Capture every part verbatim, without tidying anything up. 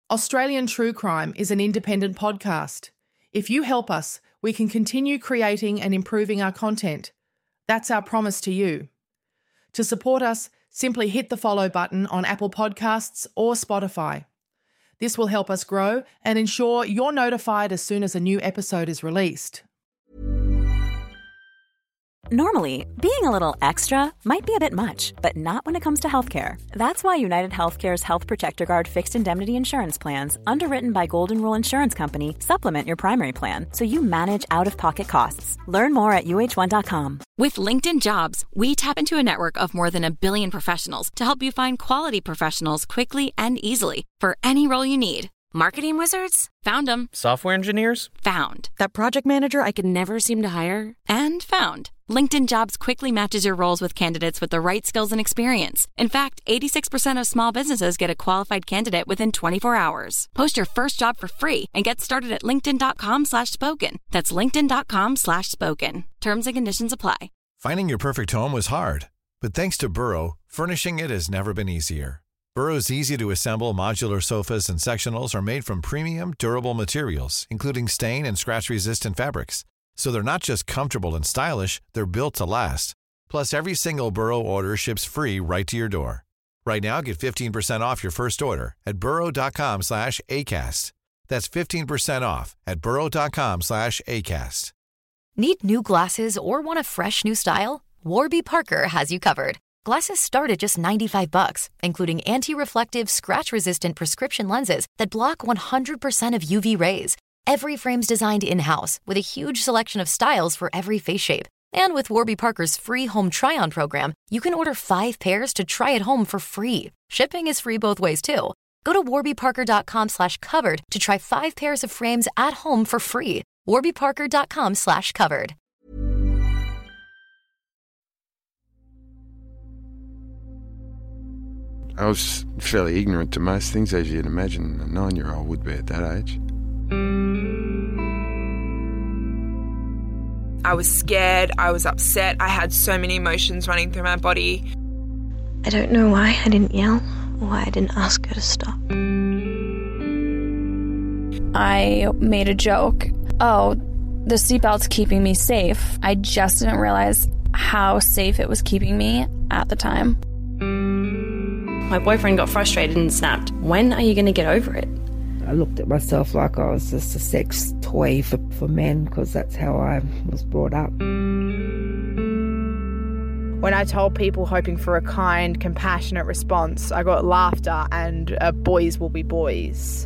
Australian True Crime is an independent podcast. If you help us, we can continue creating and improving our content. That's our promise to you. To support us, simply hit the follow button on Apple Podcasts or Spotify. This will help us grow and ensure you're notified as soon as a new episode is released. Normally, being a little extra might be a bit much, but not when it comes to healthcare. That's why United Healthcare's Health Protector Guard fixed indemnity insurance plans, underwritten by Golden Rule Insurance Company, supplement your primary plan so you manage out-of-pocket costs. Learn more at U H one dot com. With LinkedIn Jobs, we tap into a network of more than a billion professionals to help you find quality professionals quickly and easily for any role you need. Marketing wizards? Found them. Software engineers? Found. That project manager I could never seem to hire? And found. LinkedIn Jobs quickly matches your roles with candidates with the right skills and experience. In fact, eighty-six percent of small businesses get a qualified candidate within twenty-four hours. Post your first job for free and get started at linkedin.com slash spoken. That's linkedin.com slash spoken. Terms and conditions apply. Finding your perfect home was hard, but thanks to Burrow, furnishing it has never been easier. Burrow's easy-to-assemble modular sofas and sectionals are made from premium, durable materials, including stain and scratch-resistant fabrics. So they're not just comfortable and stylish, they're built to last. Plus, every single Burrow order ships free right to your door. Right now, get fifteen percent off your first order at burrow.com slash ACAST. That's fifteen percent off at burrow.com slash ACAST. Need new glasses or want a fresh new style? Warby Parker has you covered. Glasses start at just ninety-five bucks, including anti-reflective, scratch-resistant prescription lenses that block one hundred percent of U V rays. Every frame's designed in-house with a huge selection of styles for every face shape. And with Warby Parker's free home try-on program, you can order five pairs to try at home for free. Shipping is free both ways, too. Go to warbyparker.com slash covered to try five pairs of frames at home for free. warbyparker.com slash covered. I was fairly ignorant to most things, as you'd imagine a nine-year-old would be at that age. I was scared, I was upset, I had so many emotions running through my body. I don't know why I didn't yell or why I didn't ask her to stop. I made a joke. Oh, the seatbelt's keeping me safe. I just didn't realize how safe it was keeping me at the time. My boyfriend got frustrated and snapped, "When are you going to get over it?" I looked at myself like I was just a sex toy for, for men, because that's how I was brought up. When I told people hoping for a kind, compassionate response, I got laughter and uh, boys will be boys.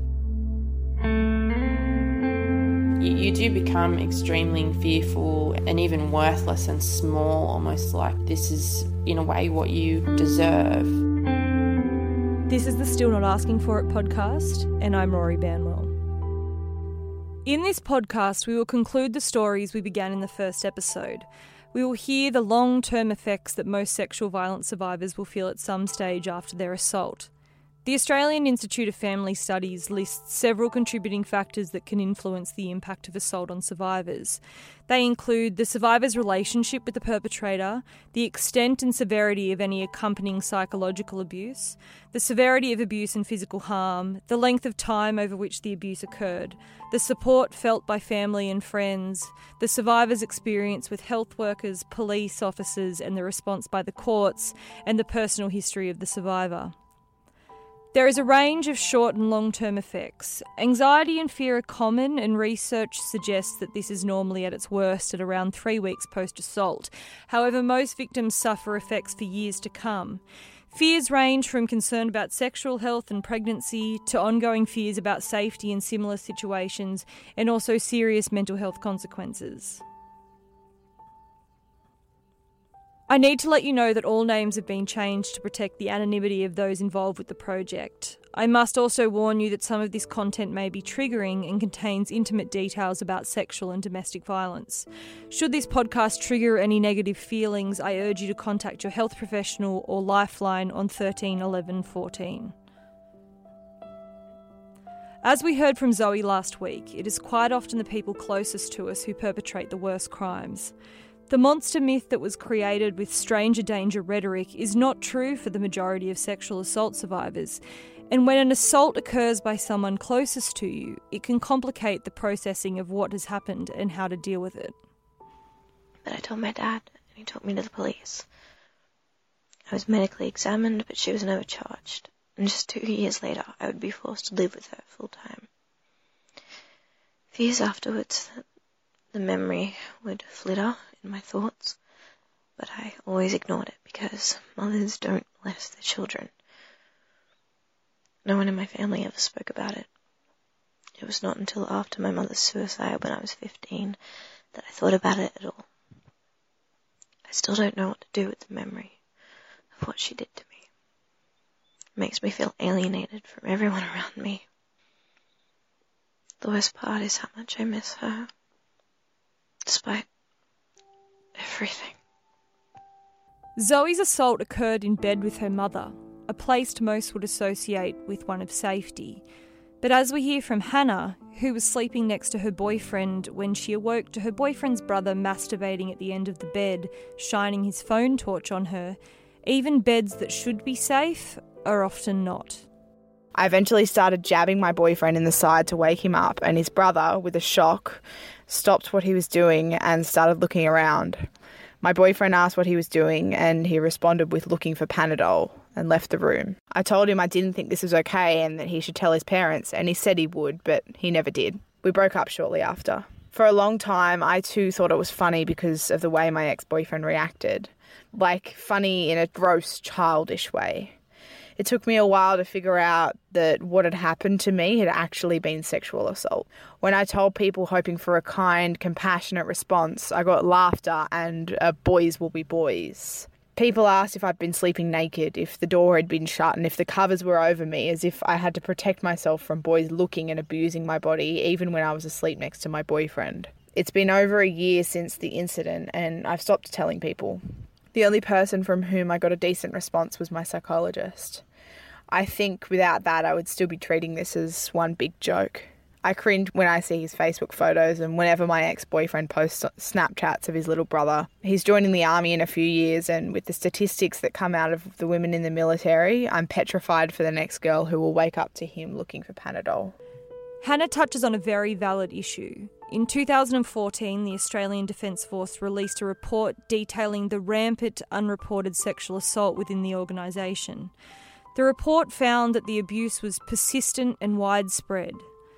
You, you do become extremely fearful and even worthless and small, almost like this is, in a way, what you deserve. This is the Still Not Asking For It podcast, and I'm Rory Banwell. In this podcast, we will conclude the stories we began in the first episode. We will hear the long-term effects that most sexual violence survivors will feel at some stage after their assault. The Australian Institute of Family Studies lists several contributing factors that can influence the impact of assault on survivors. They include the survivor's relationship with the perpetrator, the extent and severity of any accompanying psychological abuse, the severity of abuse and physical harm, the length of time over which the abuse occurred, the support felt by family and friends, the survivor's experience with health workers, police officers, and the response by the courts, and the personal history of the survivor. There is a range of short and long-term effects. Anxiety and fear are common, and research suggests that this is normally at its worst at around three weeks post-assault. However, most victims suffer effects for years to come. Fears range from concern about sexual health and pregnancy to ongoing fears about safety in similar situations, and also serious mental health consequences. I need to let you know that all names have been changed to protect the anonymity of those involved with the project. I must also warn you that some of this content may be triggering and contains intimate details about sexual and domestic violence. Should this podcast trigger any negative feelings, I urge you to contact your health professional or Lifeline on thirteen eleven fourteen. As we heard from Zoe last week, it is quite often the people closest to us who perpetrate the worst crimes. The monster myth that was created with stranger danger rhetoric is not true for the majority of sexual assault survivors, And when an assault occurs by someone closest to you, it can complicate the processing of what has happened and how to deal with it. But I told my dad, and he took me to the police. I was medically examined, but she was never charged. And just two years later, I would be forced to live with her full time. For years afterwards, the memory would flitter in my thoughts, but I always ignored it because mothers don't molest their children. No one in my family ever spoke about it. It was not until after my mother's suicide when I was fifteen that I thought about it at all. I still don't know what to do with the memory of what she did to me. It makes me feel alienated from everyone around me. The worst part is how much I miss her, despite everything. Zoe's assault occurred in bed with her mother, a place most would associate with one of safety. But as we hear from Hannah, who was sleeping next to her boyfriend when she awoke to her boyfriend's brother masturbating at the end of the bed, shining his phone torch on her, even beds that should be safe are often not. I eventually started jabbing my boyfriend in the side to wake him up, and his brother, with a shock, stopped what he was doing and started looking around. My boyfriend asked what he was doing, and he responded with looking for Panadol and left the room. I told him I didn't think this was okay and that he should tell his parents, and he said he would, but he never did. We broke up shortly after. For a long time, I too thought it was funny because of the way my ex-boyfriend reacted. Like, funny in a gross, childish way. It took me a while to figure out that what had happened to me had actually been sexual assault. When I told people hoping for a kind, compassionate response, I got laughter and uh, boys will be boys. People asked if I'd been sleeping naked, if the door had been shut, and if the covers were over me, as if I had to protect myself from boys looking and abusing my body, even when I was asleep next to my boyfriend. It's been over a year since the incident, and I've stopped telling people. The only person from whom I got a decent response was my psychologist. I think without that, I would still be treating this as one big joke. I cringe when I see his Facebook photos and whenever my ex-boyfriend posts Snapchats of his little brother. He's joining the army in a few years, and with the statistics that come out of the women in the military, I'm petrified for the next girl who will wake up to him looking for Panadol. Hannah touches on a very valid issue. In two thousand fourteen, the Australian Defence Force released a report detailing the rampant unreported sexual assault within the organisation. The report found that the abuse was persistent and widespread.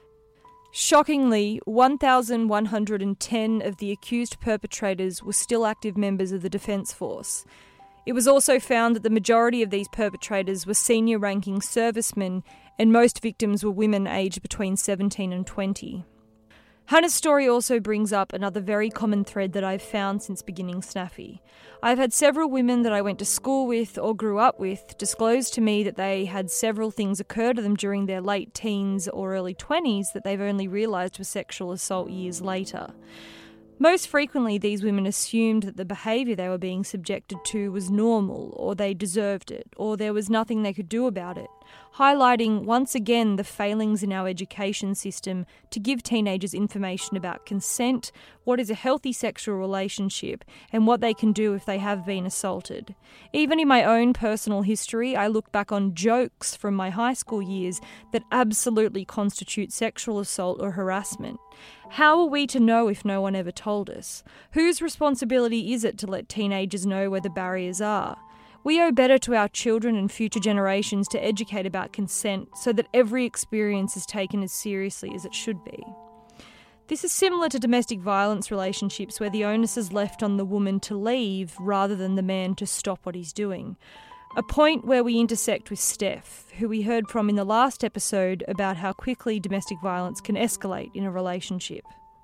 Shockingly, one thousand one hundred ten of the accused perpetrators were still active members of the Defence Force. It was also found that the majority of these perpetrators were senior-ranking servicemen, and most victims were women aged between seventeen and twenty. Hannah's story also brings up another very common thread that I've found since beginning Snaffy. I've had several women that I went to school with or grew up with disclose to me that they had several things occur to them during their late teens or early twenties that they've only realised were sexual assault years later. Most frequently, these women assumed that the behaviour they were being subjected to was normal, or they deserved it, or there was nothing they could do about it, highlighting once again the failings in our education system to give teenagers information about consent, what is a healthy sexual relationship, and what they can do if they have been assaulted. Even in my own personal history, I look back on jokes from my high school years that absolutely constitute sexual assault or harassment. How are we to know if no one ever told us? Whose responsibility is it to let teenagers know where the barriers are? We owe better to our children and future generations to educate about consent so that every experience is taken as seriously as it should be. This is similar to domestic violence relationships where the onus is left on the woman to leave rather than the man to stop what he's doing. A point where we intersect with Steph, who we heard from in the last episode about how quickly domestic violence can escalate in a relationship.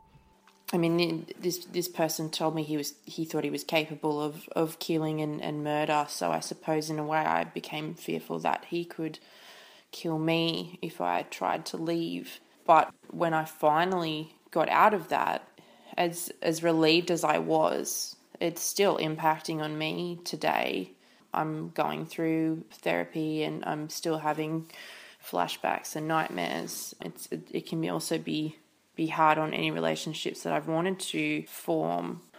I mean, this this person told me he was he thought he was capable of, of killing and, and murder, so I suppose in a way I became fearful that he could kill me if I tried to leave. But when I finally got out of that, as as relieved as I was, it's still impacting on me today. I'm going through therapy and I'm still having flashbacks and nightmares. It's it, it can be also be be hard on any relationships that I've wanted to form.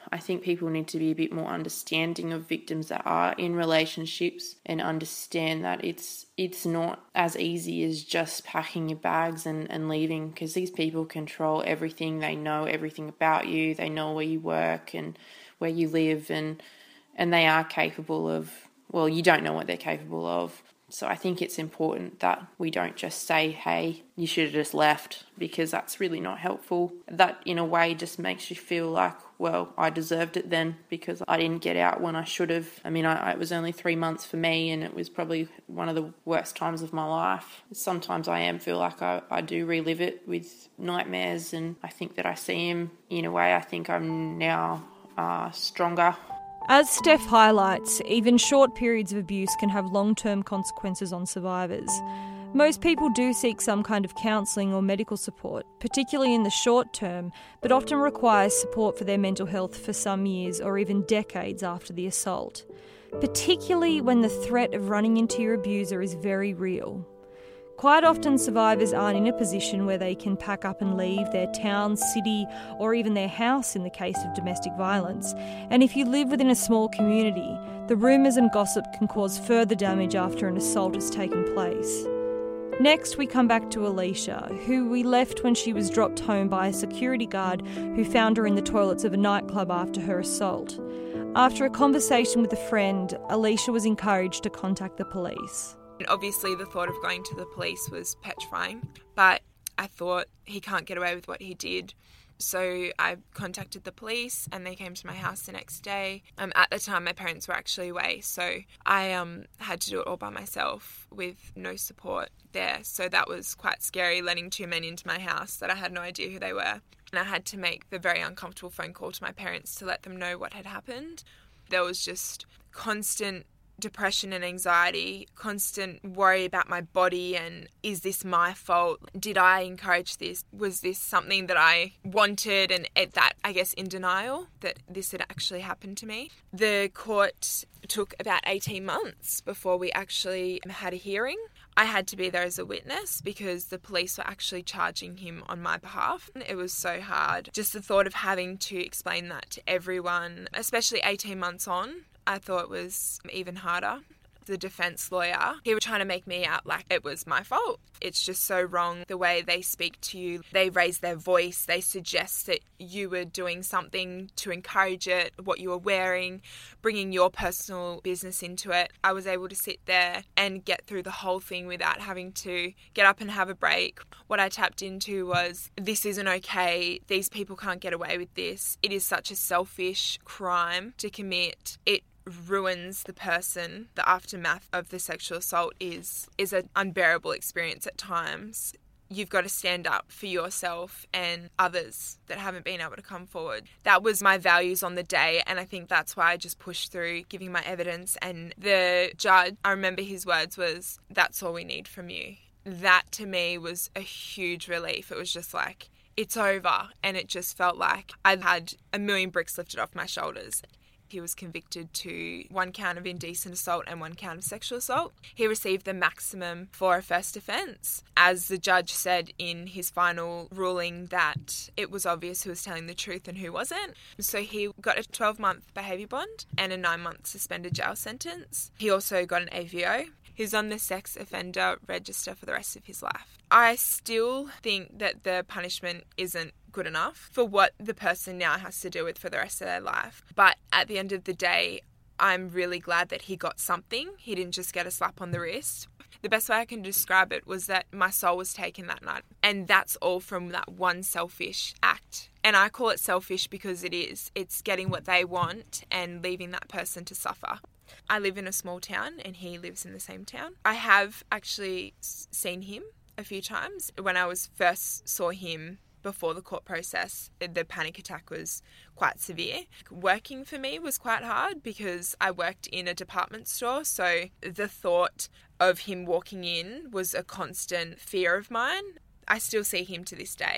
I think people need to be a bit more understanding of victims that are in relationships and understand that it's it's not as easy as just packing your bags and, and leaving, because these people control everything. They know everything about you. They know where you work and where you live, and and they are capable of, well, you don't know what they're capable of. So I think it's important that we don't just say, hey, you should have just left, because that's really not helpful. That in a way just makes you feel like, well, I deserved it then because I didn't get out when I should have. I mean, I, it was only three months for me, and it was probably one of the worst times of my life. Sometimes I am feel like I, I do relive it with nightmares, and I think that I see him in a way. I think I'm now uh, stronger. As Steph highlights, even short periods of abuse can have long-term consequences on survivors. Most people do seek some kind of counselling or medical support, particularly in the short term, but often requires support for their mental health for some years or even decades after the assault, particularly when the threat of running into your abuser is very real. Quite often survivors aren't in a position where they can pack up and leave their town, city, or even their house in the case of domestic violence. And if you live within a small community, the rumours and gossip can cause further damage after an assault has taken place. Next, we come back to Alicia, who we left when she was dropped home by a security guard who found her in the toilets of a nightclub after her assault. After a conversation with a friend, Alicia was encouraged to contact the police. Obviously, the thought of going to the police was petrifying, but I thought he can't get away with what he did. So I contacted the police and they came to my house the next day. Um, at the time, my parents were actually away, so I um, had to do it all by myself with no support there. So that was quite scary, letting two men into my house that I had no idea who they were. And I had to make the very uncomfortable phone call to my parents to let them know what had happened. There was just constant depression and anxiety, constant worry about my body and is this my fault? Did I encourage this? Was this something that I wanted, and at that, I guess, in denial that this had actually happened to me? The court took about eighteen months before we actually had a hearing. I had to be there as a witness because the police were actually charging him on my behalf. It was so hard. Just the thought of having to explain that to everyone, especially eighteen months on, I thought was even harder. The defence lawyer, he was trying to make me out like it was my fault. It's just so wrong the way they speak to you. They raise their voice. They suggest that you were doing something to encourage it, what you were wearing, bringing your personal business into it. I was able to sit there and get through the whole thing without having to get up and have a break. What I tapped into was, this isn't okay. These people can't get away with this. It is such a selfish crime to commit. It ruins the person. The aftermath of the sexual assault is is an unbearable experience at times. You've got to stand up for yourself and others that haven't been able to come forward. That was my values on the day, and I think that's why I just pushed through giving my evidence. And the judge, I remember his words was, "That's all we need from you." That to me was a huge relief. It was just like, it's over, and it just felt like I had a million bricks lifted off my shoulders. He was convicted to one count of indecent assault and one count of sexual assault. He received the maximum for a first offence. As the judge said in his final ruling, that it was obvious who was telling the truth and who wasn't. So he got a twelve-month behaviour bond and a nine-month suspended jail sentence. He also got an A V O. He's on the sex offender register for the rest of his life. I still think that the punishment isn't good enough for what the person now has to deal with for the rest of their life. But at the end of the day, I'm really glad that he got something. He didn't just get a slap on the wrist. The best way I can describe it was that my soul was taken that night. And that's all from that one selfish act. And I call it selfish because it is. It's getting what they want and leaving that person to suffer. I live in a small town and he lives in the same town. I have actually seen him a few times. When I was first saw him before the court process, the panic attack was quite severe. Working for me was quite hard because I worked in a department store, so the thought of him walking in was a constant fear of mine. I still see him to this day,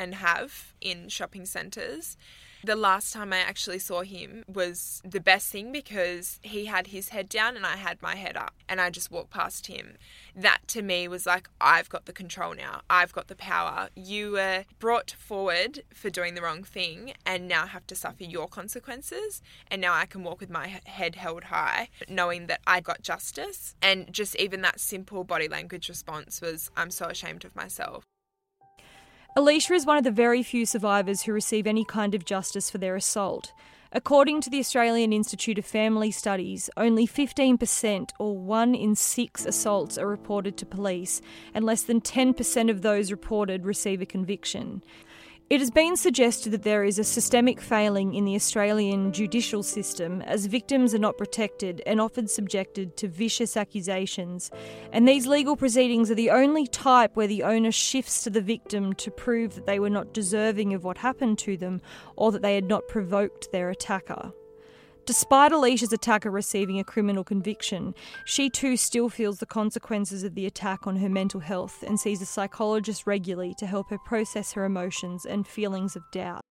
and have in shopping centres. The last time I actually saw him was the best thing because he had his head down and I had my head up and I just walked past him. That to me was like, I've got the control now. I've got the power. You were brought forward for doing the wrong thing and now have to suffer your consequences. And now I can walk with my head held high, knowing that I got justice. And just even that simple body language response was, I'm so ashamed of myself. Alicia is one of the very few survivors who receive any kind of justice for their assault. According to the Australian Institute of Family Studies, only fifteen percent or one in six assaults are reported to police, and less than ten percent of those reported receive a conviction. It has been suggested that there is a systemic failing in the Australian judicial system as victims are not protected and often subjected to vicious accusations, and these legal proceedings are the only type where the onus shifts to the victim to prove that they were not deserving of what happened to them or that they had not provoked their attacker. Despite Alicia's attacker receiving a criminal conviction, she too still feels the consequences of the attack on her mental health and sees a psychologist regularly to help her process her emotions and feelings of doubt.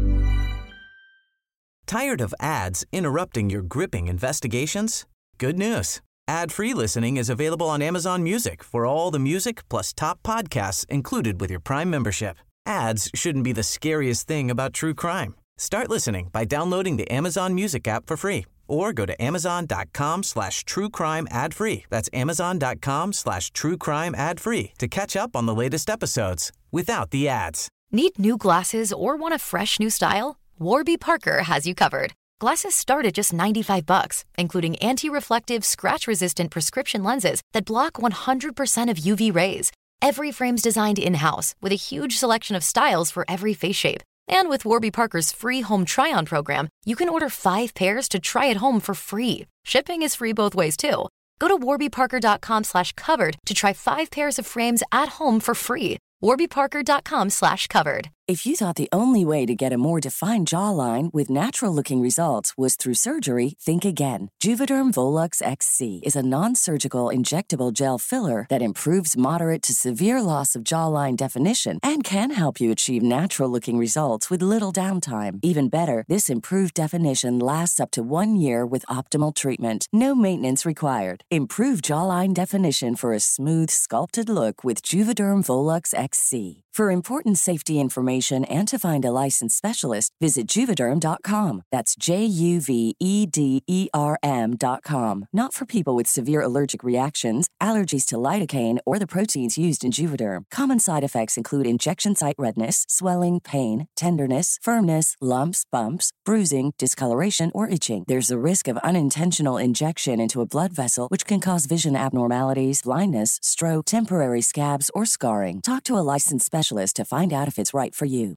Tired of ads interrupting your gripping investigations? Good news. Ad-free listening is available on Amazon Music for all the music plus top podcasts included with your Prime membership. Ads shouldn't be the scariest thing about true crime. Start listening by downloading the Amazon Music app for free or go to amazon.com slash true crime ad free. That's amazon.com slash true crime ad free to catch up on the latest episodes without the ads. Need new glasses or want a fresh new style? Warby Parker has you covered. Glasses start at just ninety-five bucks, including anti-reflective, scratch-resistant prescription lenses that block one hundred percent of U V rays. Every frame's designed in-house with a huge selection of styles for every face shape. And with Warby Parker's free home try-on program, you can order five pairs to try at home for free. Shipping is free both ways, too. Go to warbyparker.com slash covered to try five pairs of frames at home for free. warbyparker.com slash covered. If you thought the only way to get a more defined jawline with natural-looking results was through surgery, think again. Juvederm Volux X C is a non-surgical injectable gel filler that improves moderate to severe loss of jawline definition and can help you achieve natural-looking results with little downtime. Even better, this improved definition lasts up to one year with optimal treatment. No maintenance required. Improve jawline definition for a smooth, sculpted look with Juvederm Volux X C. For important safety information and to find a licensed specialist, visit Juvederm dot com. That's J U V E D E R M dot com. Not for people with severe allergic reactions, allergies to lidocaine, or the proteins used in Juvederm. Common side effects include injection site redness, swelling, pain, tenderness, firmness, lumps, bumps, bruising, discoloration, or itching. There's a risk of unintentional injection into a blood vessel, which can cause vision abnormalities, blindness, stroke, temporary scabs, or scarring. Talk to a licensed specialist to find out if it's right for you.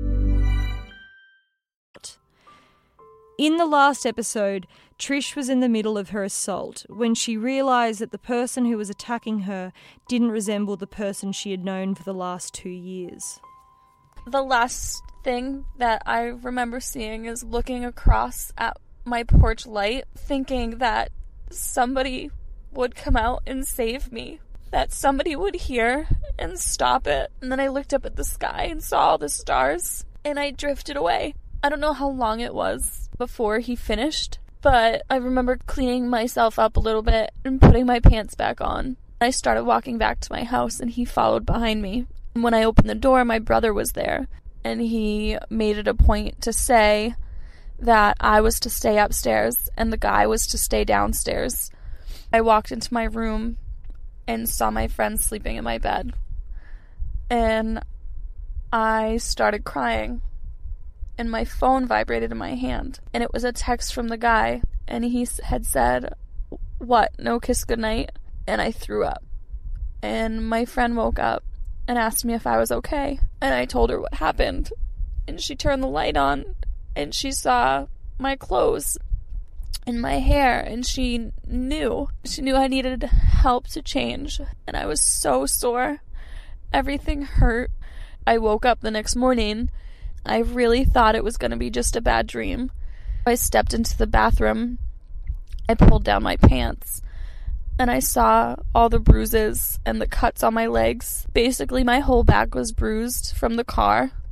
In the last episode, Trish was in the middle of her assault when she realised that the person who was attacking her didn't resemble the person she had known for the last two years. The last thing that I remember seeing is looking across at my porch light, thinking that somebody would come out and save me. That somebody would hear and stop it. And then I looked up at the sky and saw all the stars, and I drifted away. I don't know how long it was before he finished, but I remember cleaning myself up a little bit and putting my pants back on. I started walking back to my house, and he followed behind me. And when I opened the door, my brother was there, and he made it a point to say that I was to stay upstairs and the guy was to stay downstairs. I walked into my room and saw my friend sleeping in my bed. And I started crying. And my phone vibrated in my hand. And it was a text from the guy. And he had said, "What, no kiss goodnight?" And I threw up. And my friend woke up and asked me if I was okay. And I told her what happened. And she turned the light on. And she saw my clothes and my hair, and she knew. She knew I needed help to change, and I was so sore. Everything hurt. I woke up the next morning. I really thought it was going to be just a bad dream. I stepped into the bathroom. I pulled down my pants, and I saw all the bruises and the cuts on my legs. Basically, my whole back was bruised from the car.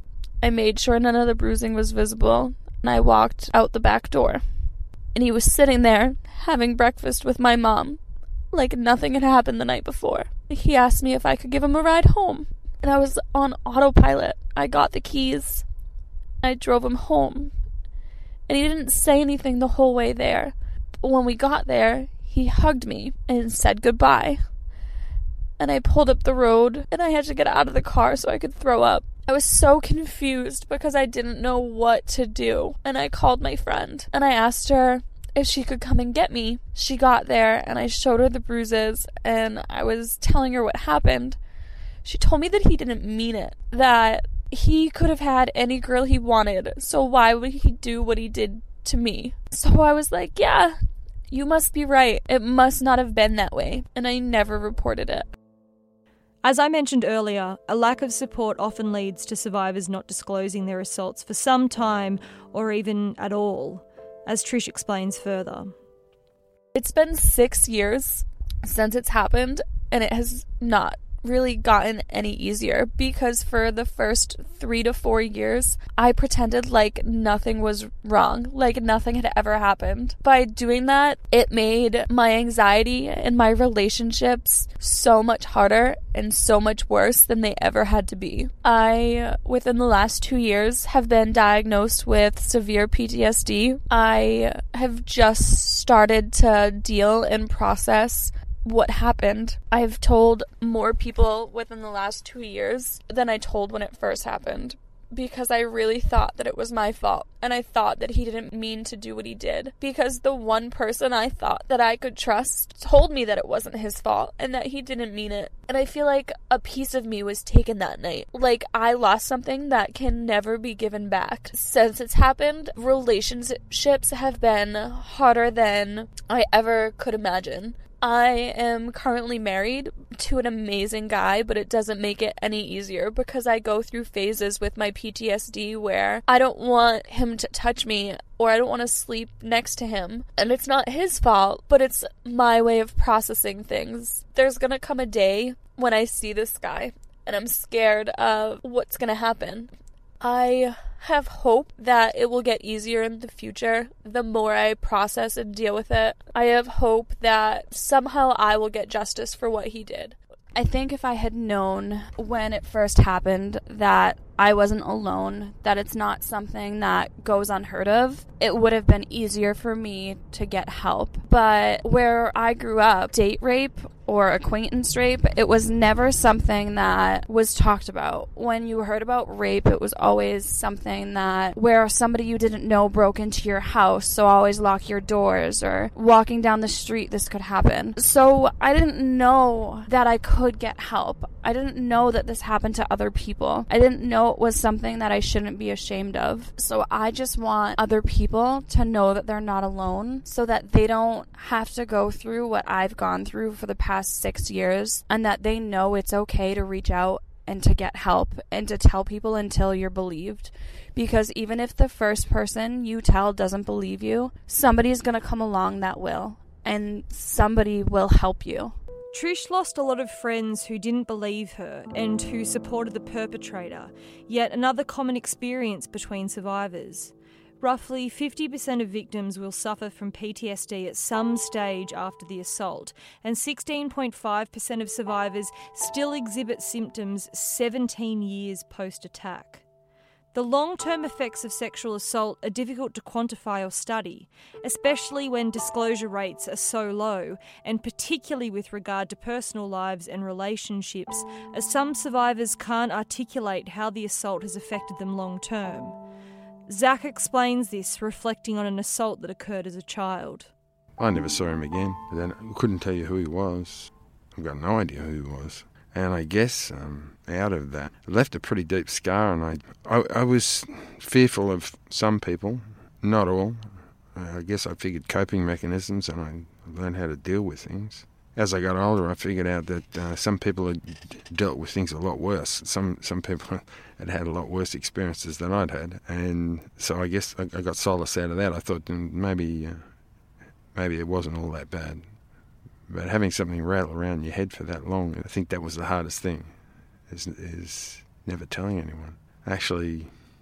I made sure none of the bruising was visible, and I walked out the back door. And he was sitting there, having breakfast with my mom, like nothing had happened the night before. He asked me if I could give him a ride home, and I was on autopilot. I got the keys. I drove him home, and he didn't say anything the whole way there. But when we got there, he hugged me and said goodbye. And I pulled up the road, and I had to get out of the car so I could throw up. I was so confused because I didn't know what to do, and I called my friend, and I asked her if she could come and get me. She got there, and I showed her the bruises, and I was telling her what happened. She told me that he didn't mean it, that he could have had any girl he wanted, so why would he do what he did to me? So I was like, yeah, you must be right. It must not have been that way, and I never reported it. As I mentioned earlier, a lack of support often leads to survivors not disclosing their assaults for some time or even at all, as Trish explains further. It's been six years since it's happened, and it has not really gotten any easier because for the first three to four years, I pretended like nothing was wrong, like nothing had ever happened. By doing that, it made my anxiety and my relationships so much harder and so much worse than they ever had to be. I, within the last two years, have been diagnosed with severe P T S D. I have just started to deal and process what happened. I've told more people within the last two years than I told when it first happened because I really thought that it was my fault, and I thought that he didn't mean to do what he did because the one person I thought that I could trust told me that it wasn't his fault and that he didn't mean it. And I feel like a piece of me was taken that night. Like I lost something that can never be given back. Since it's happened, relationships have been harder than I ever could imagine. I am currently married to an amazing guy, but it doesn't make it any easier because I go through phases with my P T S D where I don't want him to touch me or I don't want to sleep next to him. And it's not his fault, but it's my way of processing things. There's gonna come a day when I see this guy and I'm scared of what's gonna happen. I have hope that it will get easier in the future the more I process and deal with it. I have hope that somehow I will get justice for what he did. I think if I had known when it first happened that I wasn't alone, that it's not something that goes unheard of, it would have been easier for me to get help. But where I grew up, date rape or acquaintance rape, it was never something that was talked about. When you heard about rape, it was always something that where somebody you didn't know broke into your house, so always lock your doors, or walking down the street, this could happen. So I didn't know that I could get help. I didn't know that this happened to other people. I didn't know it was something that I shouldn't be ashamed of. So I just want other people to know that they're not alone so that they don't have to go through what I've gone through for the past six years and that they know it's okay to reach out and to get help and to tell people until you're believed. Because even if the first person you tell doesn't believe you, somebody's going to come along that will, and somebody will help you. Trish lost a lot of friends who didn't believe her and who supported the perpetrator, yet another common experience between survivors. Roughly fifty percent of victims will suffer from P T S D at some stage after the assault, and sixteen point five percent of survivors still exhibit symptoms seventeen years post-attack. The long-term effects of sexual assault are difficult to quantify or study, especially when disclosure rates are so low, and particularly with regard to personal lives and relationships, as some survivors can't articulate how the assault has affected them long-term. Zach explains this, reflecting on an assault that occurred as a child. I never saw him again. Then I couldn't tell you who he was. I've got no idea who he was. And I guess um, out of that, it left a pretty deep scar, and I, I, I was fearful of some people, not all. Uh, I guess I figured coping mechanisms, and I learned how to deal with things. As I got older, I figured out that uh, some people had dealt with things a lot worse. Some some people had had a lot worse experiences than I'd had, and so I guess I, I got solace out of that. I thought maybe uh, maybe it wasn't all that bad. But having something rattle around your head for that long, I think that was the hardest thing, is, is never telling anyone. Actually,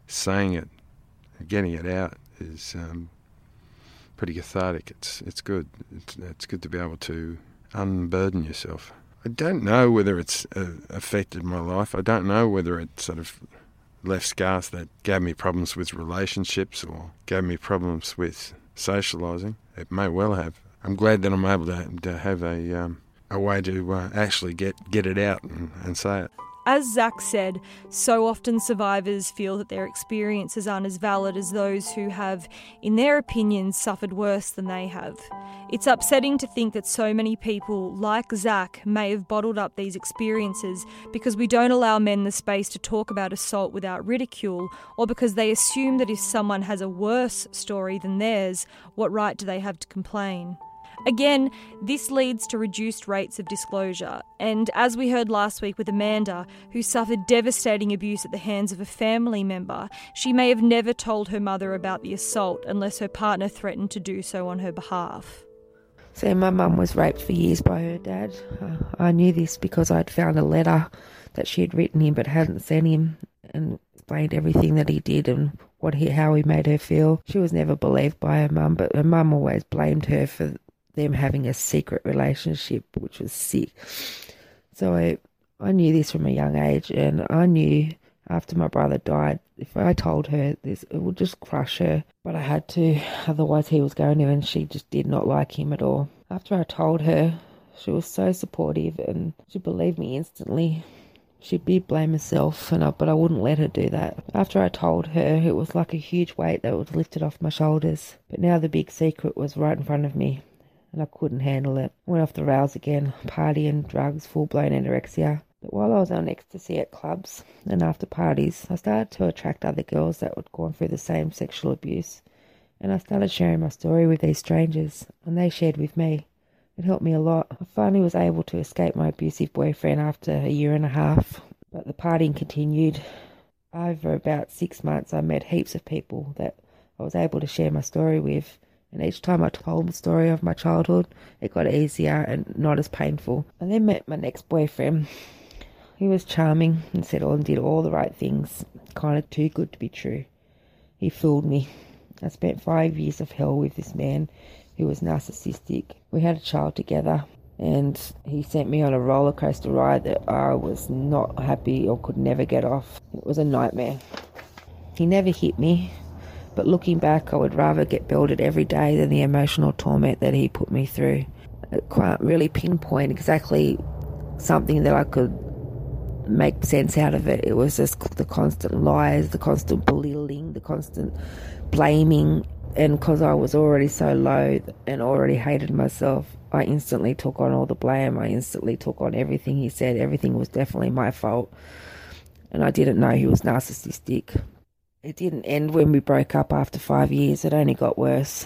saying it, getting it out is um, pretty cathartic. It's it's good. It's, it's good to be able to unburden yourself. I don't know whether it's uh, affected my life. I don't know whether it sort of left scars that gave me problems with relationships or gave me problems with socialising. It may well have. I'm glad that I'm able to, to have a um, a way to uh, actually get, get it out and, and say it. As Zach said, so often survivors feel that their experiences aren't as valid as those who have, in their opinions, suffered worse than they have. It's upsetting to think that so many people, like Zach, may have bottled up these experiences because we don't allow men the space to talk about assault without ridicule, or because they assume that if someone has a worse story than theirs, what right do they have to complain? Again, this leads to reduced rates of disclosure, and as we heard last week with Amanda, who suffered devastating abuse at the hands of a family member, she may have never told her mother about the assault unless her partner threatened to do so on her behalf. So my mum was raped for years by her dad. Uh, I knew this because I'd found a letter that she had written him but hadn't sent him, and explained everything that he did and what he, how he made her feel. She was never believed by her mum, but her mum always blamed her for them having a secret relationship, which was sick. So I, I knew this from a young age, and I knew after my brother died, if I told her this, it would just crush her. But I had to, otherwise he was going to, and she just did not like him at all. After I told her, she was so supportive, and she believed me instantly. She did blame herself, and I, but I wouldn't let her do that. After I told her, it was like a huge weight that was lifted off my shoulders. But now the big secret was right in front of me, and I couldn't handle it. I went off the rails again, partying, drugs, full-blown anorexia. But while I was on ecstasy at clubs and after parties, I started to attract other girls that had gone through the same sexual abuse. And I started sharing my story with these strangers, and they shared with me. It helped me a lot. I finally was able to escape my abusive boyfriend after a year and a half, but the partying continued. Over about six months, I met heaps of people that I was able to share my story with. And each time I told the story of my childhood, it got easier and not as painful. I then met my next boyfriend. He was charming and said all and did all the right things, kind of too good to be true. He fooled me. I spent five years of hell with this man who was narcissistic. We had a child together, and he sent me on a roller coaster ride that I was not happy or could never get off. It was a nightmare. He never hit me. But looking back, I would rather get belted every day than the emotional torment that he put me through. I can't really pinpoint exactly something that I could make sense out of it. It was just the constant lies, the constant belittling, the constant blaming. And because I was already so low and already hated myself, I instantly took on all the blame. I instantly took on everything he said. Everything was definitely my fault. And I didn't know he was narcissistic. It didn't end when we broke up after five years. It only got worse.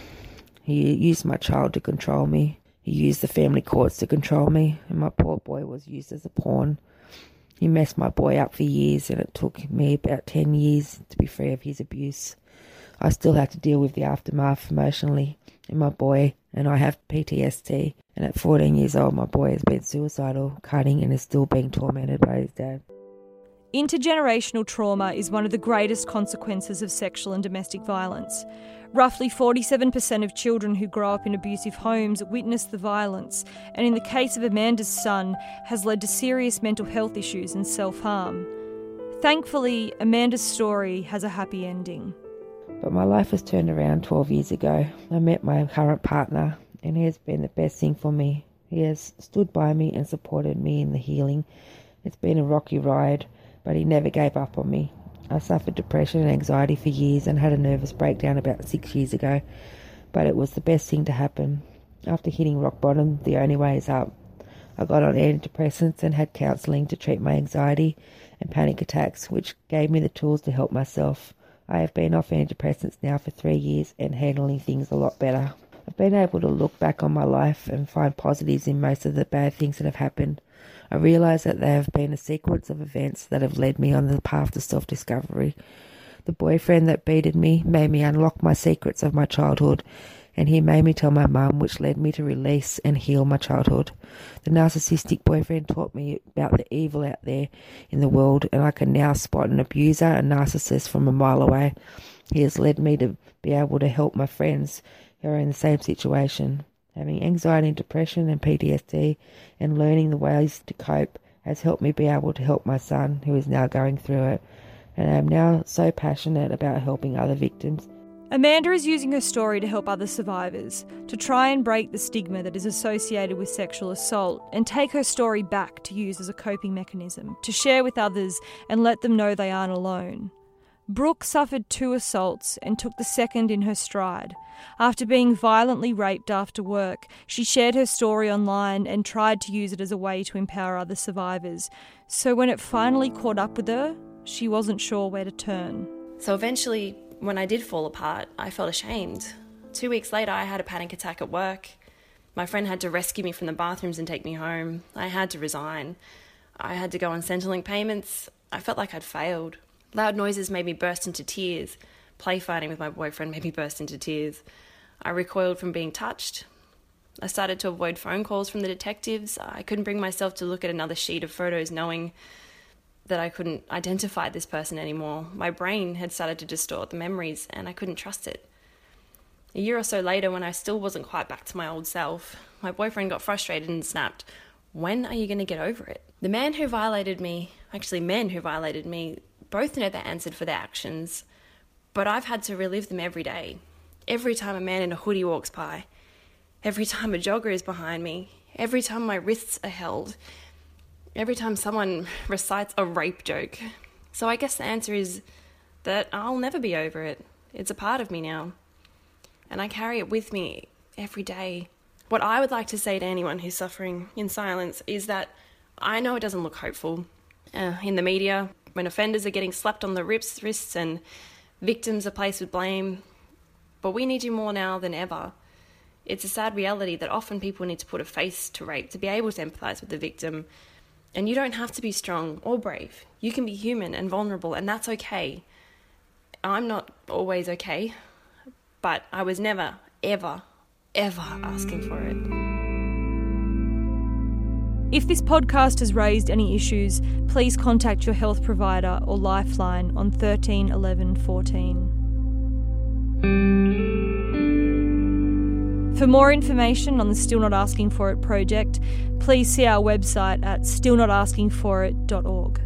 He used my child to control me. He used the family courts to control me, and my poor boy was used as a pawn. He messed my boy up for years, and it took me about ten years to be free of his abuse. I still have to deal with the aftermath emotionally, and my boy and I have P T S D, and at fourteen years old my boy has been suicidal, cutting, and is still being tormented by his dad. Intergenerational trauma is one of the greatest consequences of sexual and domestic violence. Roughly forty-seven percent of children who grow up in abusive homes witness the violence, and in the case of Amanda's son, has led to serious mental health issues and self-harm. Thankfully, Amanda's story has a happy ending. But my life has turned around twelve years ago. I met my current partner, and he has been the best thing for me. He has stood by me and supported me in the healing. It's been a rocky ride, but he never gave up on me. I suffered depression and anxiety for years and had a nervous breakdown about six years ago, but it was the best thing to happen. After hitting rock bottom, the only way is up. I got on antidepressants and had counselling to treat my anxiety and panic attacks, which gave me the tools to help myself. I have been off antidepressants now for three years and handling things a lot better. I've been able to look back on my life and find positives in most of the bad things that have happened. I realise that there have been a sequence of events that have led me on the path to self-discovery. The boyfriend that beated me made me unlock my secrets of my childhood. and he made me tell my mum, which led me to release and heal my childhood. The narcissistic boyfriend taught me about the evil out there in the world, and I can now spot an abuser and narcissist from a mile away. He has led me to be able to help my friends who are in the same situation. Having anxiety and depression and P T S D and learning the ways to cope has helped me be able to help my son, who is now going through it. And I am now so passionate about helping other victims. Amanda is using her story to help other survivors, to try and break the stigma that is associated with sexual assault and take her story back to use as a coping mechanism, to share with others and let them know they aren't alone. Brooke suffered two assaults and took the second in her stride. After being violently raped after work, she shared her story online and tried to use it as a way to empower other survivors. So when it finally caught up with her, she wasn't sure where to turn. So eventually, when I did fall apart, I felt ashamed. Two weeks later, I had a panic attack at work. My friend had to rescue me from the bathrooms and take me home. I had to resign. I had to go on Centrelink payments. I felt like I'd failed. Loud noises made me burst into tears. Play fighting with my boyfriend made me burst into tears. I recoiled from being touched. I started to avoid phone calls from the detectives. I couldn't bring myself to look at another sheet of photos knowing that I couldn't identify this person anymore. My brain had started to distort the memories and I couldn't trust it. A year or so later, when I still wasn't quite back to my old self, my boyfriend got frustrated and snapped, "When are you going to get over it?" The man who violated me, actually men who violated me, both know they're answered for their actions, but I've had to relive them every day. Every time a man in a hoodie walks by, every time a jogger is behind me, every time my wrists are held, every time someone recites a rape joke. So I guess the answer is that I'll never be over it. It's a part of me now. And I carry it with me every day. What I would like to say to anyone who's suffering in silence is that I know it doesn't look hopeful. Uh, in the media, when offenders are getting slapped on the wrists, wrists and victims are placed with blame. But we need you more now than ever. It's a sad reality that often people need to put a face to rape to be able to empathise with the victim. And you don't have to be strong or brave. You can be human and vulnerable, and that's okay. I'm not always okay, but I was never, ever, ever asking for it. If this podcast has raised any issues, please contact your health provider or Lifeline on thirteen eleven fourteen. For more information on the Still Not Asking For It project, please see our website at still not asking for it dot org.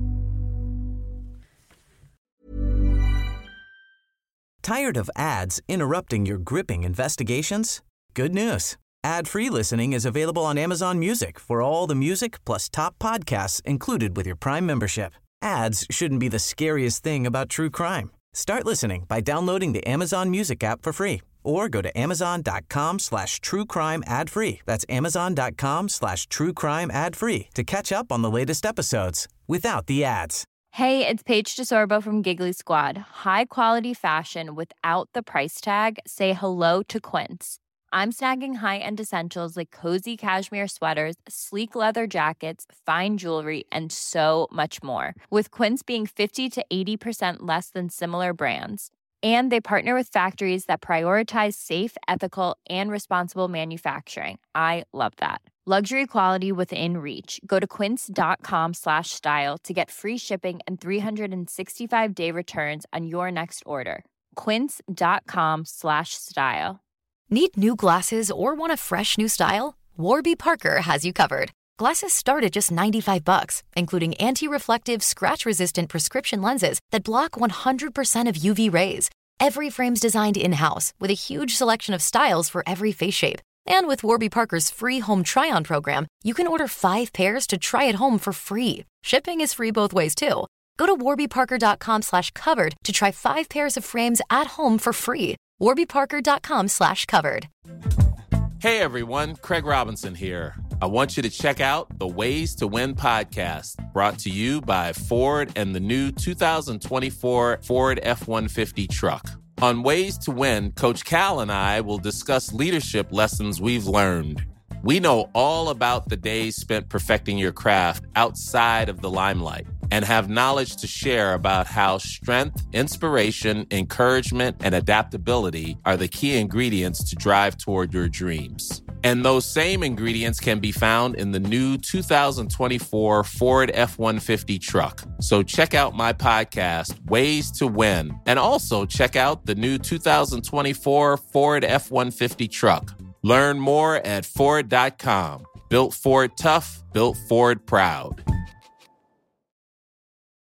Tired of ads interrupting your gripping investigations? Good news. Ad-free listening is available on Amazon Music for all the music plus top podcasts included with your Prime membership. Ads shouldn't be the scariest thing about true crime. Start listening by downloading the Amazon Music app for free or go to amazon.com slash true crime ad free. That's amazon.com slash true crime ad free to catch up on the latest episodes without the ads. Hey, it's Paige DeSorbo from Giggly Squad. High quality fashion without the price tag. Say hello to Quince. I'm snagging high-end essentials like cozy cashmere sweaters, sleek leather jackets, fine jewelry, and so much more. With Quince being fifty to eighty percent less than similar brands. And they partner with factories that prioritize safe, ethical, and responsible manufacturing. I love that. Luxury quality within reach. Go to quince.com slash style to get free shipping and three sixty-five day returns on your next order. Quince.com slash style. Need new glasses or want a fresh new style? Warby Parker has you covered. Glasses start at just ninety-five bucks, including anti-reflective, scratch-resistant prescription lenses that block one hundred percent of U V rays. Every frame's designed in-house with a huge selection of styles for every face shape. And with Warby Parker's free home try-on program, you can order five pairs to try at home for free. Shipping is free both ways, too. Go to warbyparker.com slash covered to try five pairs of frames at home for free. warbyparker.com slash covered. Hey everyone, Craig Robinson here. I want you to check out the Ways to Win podcast, brought to you by Ford and the new two thousand twenty-four Ford F one fifty truck. On Ways to Win, Coach Cal and I will discuss leadership lessons we've learned. We know all about the days spent perfecting your craft outside of the limelight. and have knowledge to share about how strength, inspiration, encouragement, and adaptability are the key ingredients to drive toward your dreams. And those same ingredients can be found in the new two thousand twenty-four Ford F one fifty truck. So check out my podcast, Ways to Win, and also check out the new two thousand twenty-four Ford F one fifty truck. Learn more at Ford dot com. Built Ford tough, built Ford proud.